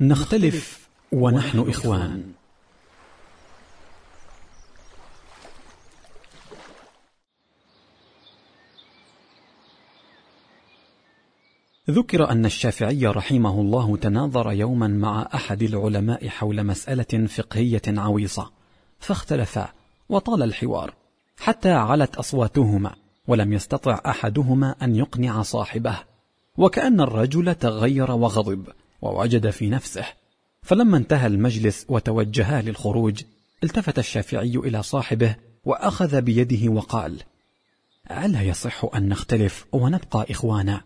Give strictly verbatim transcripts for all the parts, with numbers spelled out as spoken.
نختلف ونحن إخوان. ذكر أن الشافعي رحمه الله تناظر يوما مع أحد العلماء حول مسألة فقهية عويصة، فاختلفا وطال الحوار حتى علت أصواتهما، ولم يستطع أحدهما أن يقنع صاحبه، وكأن الرجل تغير وغضب ووجد في نفسه. فلما انتهى المجلس وتوجها للخروج، التفت الشافعي إلى صاحبه وأخذ بيده وقال: ألا يصح أن نختلف ونبقى إخوانا؟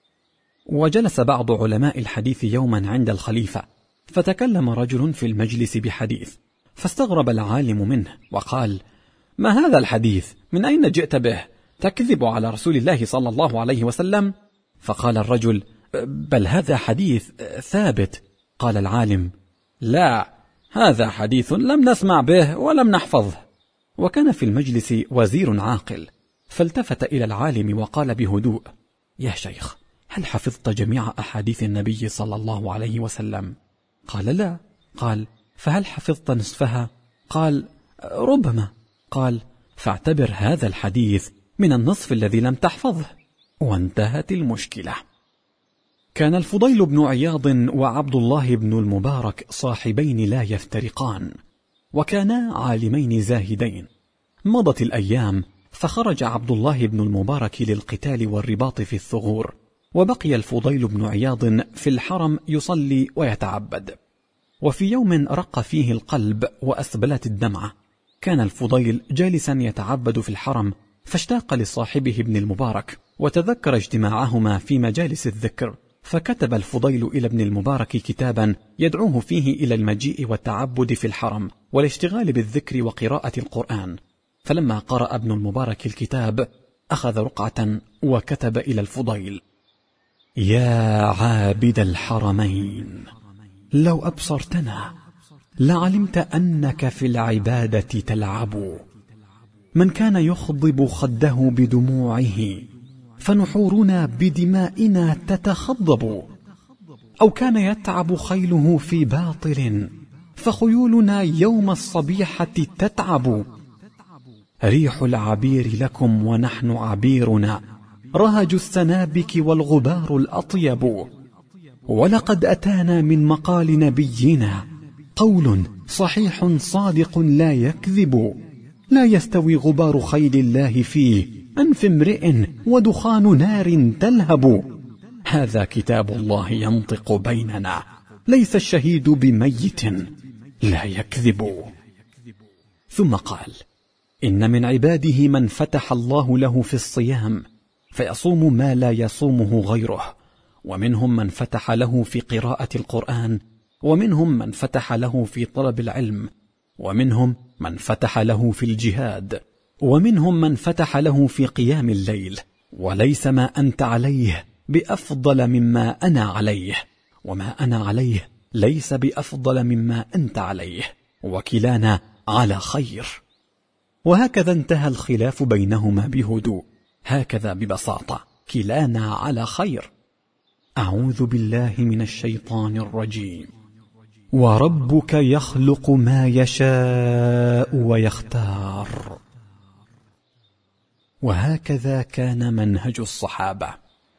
وجلس بعض علماء الحديث يوما عند الخليفة، فتكلم رجل في المجلس بحديث، فاستغرب العالم منه وقال: ما هذا الحديث؟ من أين جئت به؟ تكذب على رسول الله صلى الله عليه وسلم. فقال الرجل: بل هذا حديث ثابت. قال العالم: لا، هذا حديث لم نسمع به ولم نحفظه. وكان في المجلس وزير عاقل، فالتفت إلى العالم وقال بهدوء: يا شيخ، هل حفظت جميع أحاديث النبي صلى الله عليه وسلم؟ قال: لا. قال: فهل حفظت نصفها؟ قال: ربما. قال: فاعتبر هذا الحديث من النصف الذي لم تحفظه. وانتهت المشكلة. كان الفضيل بن عياض وعبد الله بن المبارك صاحبين لا يفترقان، وكانا عالمين زاهدين. مضت الأيام، فخرج عبد الله بن المبارك للقتال والرباط في الثغور، وبقي الفضيل بن عياض في الحرم يصلي ويتعبد. وفي يوم رق فيه القلب وأسبلت الدمعة، كان الفضيل جالسا يتعبد في الحرم، فاشتاق لصاحبه ابن المبارك، وتذكر اجتماعهما في مجالس الذكر، فكتب الفضيل إلى ابن المبارك كتابا يدعوه فيه إلى المجيء والتعبد في الحرم والاشتغال بالذكر وقراءة القرآن. فلما قرأ ابن المبارك الكتاب أخذ رقعة وكتب إلى الفضيل: يا عابد الحرمين، لو أبصرتنا لعلمت أنك في العبادة تلعب. من كان يخضب خده بدموعه فنحورنا بدمائنا تتخضب، أو كان يتعب خيله في باطل فخيولنا يوم الصبيحة تتعب. ريح العبير لكم ونحن عبيرنا، رهج السنابك والغبار الأطيب. ولقد أتانا من مقال نبينا قول صحيح صادق لا يكذب، لا يستوي غبار خيل الله فيه أنف امرئ ودخان نار تلهب. هذا كتاب الله ينطق بيننا، ليس الشهيد بميت لا يكذب. ثم قال: إن من عباده من فتح الله له في الصيام فيصوم ما لا يصومه غيره، ومنهم من فتح له في قراءة القرآن، ومنهم من فتح له في طلب العلم، ومنهم من فتح له في الجهاد، ومنهم من فتح له في قيام الليل. وليس ما أنت عليه بأفضل مما أنا عليه، وما أنا عليه ليس بأفضل مما أنت عليه، وكلانا على خير. وهكذا انتهى الخلاف بينهما بهدوء، هكذا ببساطة، كلانا على خير. أعوذ بالله من الشيطان الرجيم. وربك يخلق ما يشاء ويختار. وهكذا كان منهج الصحابة.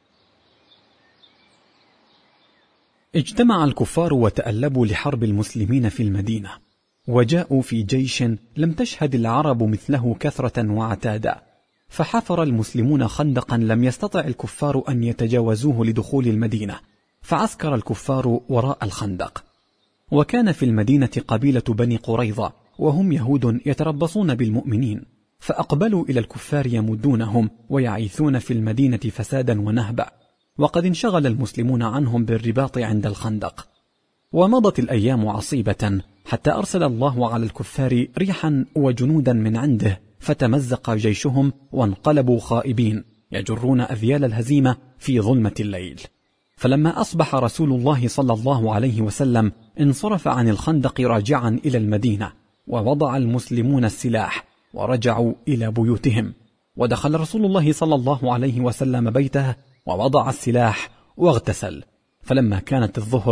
اجتمع الكفار وتألبوا لحرب المسلمين في المدينة، وجاءوا في جيش لم تشهد العرب مثله كثرة وعتادا، فحفر المسلمون خندقا لم يستطع الكفار أن يتجاوزوه لدخول المدينة، فعسكر الكفار وراء الخندق. وكان في المدينة قبيلة بني قريظة، وهم يهود يتربصون بالمؤمنين، فأقبلوا إلى الكفار يمدونهم ويعيثون في المدينة فسادا ونهبا، وقد انشغل المسلمون عنهم بالرباط عند الخندق. ومضت الأيام عصيبة، حتى أرسل الله على الكفار ريحا وجنودا من عنده، فتمزق جيشهم وانقلبوا خائبين يجرون أذيال الهزيمة في ظلمة الليل. فلما أصبح رسول الله صلى الله عليه وسلم انصرف عن الخندق راجعا إلى المدينة، ووضع المسلمون السلاح ورجعوا إلى بيوتهم. ودخل رسول الله صلى الله عليه وسلم بيته ووضع السلاح واغتسل. فلما كانت الظهر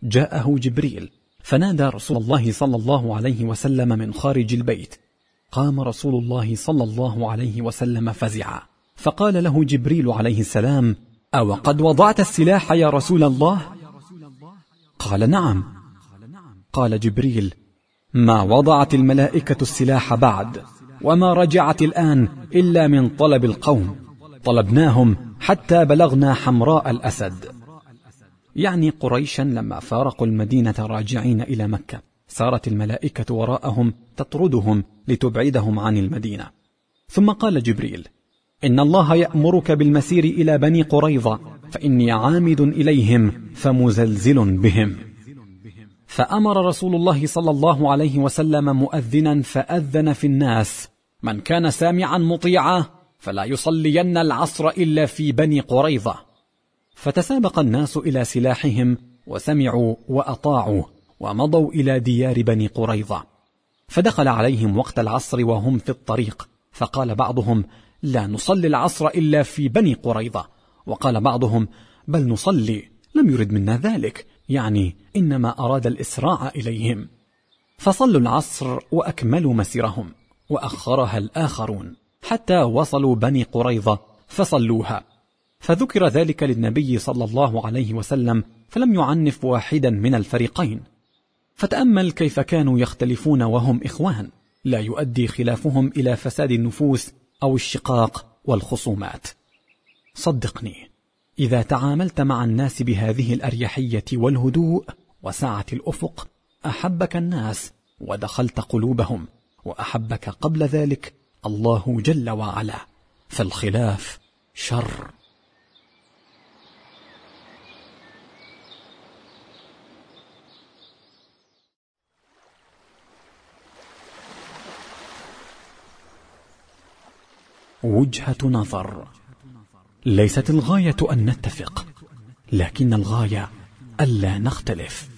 جاءه جبريل فنادى رسول الله صلى الله عليه وسلم من خارج البيت. قام رسول الله صلى الله عليه وسلم فزعا، فقال له جبريل عليه السلام: أو قد وضعت السلاح يا رسول الله؟ قال: نعم. قال جبريل: ما وضعت الملائكة السلاح بعد، وما رجعت الآن إلا من طلب القوم، طلبناهم حتى بلغنا حمراء الأسد. يعني قريشا لما فارقوا المدينة راجعين إلى مكة، سارت الملائكة وراءهم تطردهم لتبعدهم عن المدينة. ثم قال جبريل: إن الله يأمرك بالمسير إلى بني قريظة، فإني عامد إليهم فمزلزل بهم. فأمر رسول الله صلى الله عليه وسلم مؤذنا فأذن في الناس: من كان سامعا مطيعا فلا يصلين العصر إلا في بني قريظة. فتسابق الناس إلى سلاحهم وسمعوا وأطاعوا، ومضوا إلى ديار بني قريظة. فدخل عليهم وقت العصر وهم في الطريق، فقال بعضهم: لا نصلي العصر إلا في بني قريظة. وقال بعضهم: بل نصلي، لم يرد منا ذلك، يعني إنما أراد الإسراع إليهم. فصلوا العصر وأكملوا مسيرهم، وأخرها الآخرون حتى وصلوا بني قريظة فصلوها. فذكر ذلك للنبي صلى الله عليه وسلم، فلم يعنف واحدا من الفريقين. فتأمل كيف كانوا يختلفون وهم إخوان، لا يؤدي خلافهم إلى فساد النفوس أو الشقاق والخصومات. صدقني، إذا تعاملت مع الناس بهذه الأريحية والهدوء وسعة الأفق، أحبك الناس ودخلت قلوبهم، وأحبك قبل ذلك الله جل وعلا. فالخلاف شر. وجهة نظر. ليست الغاية أن نتفق، لكن الغاية ألا نختلف.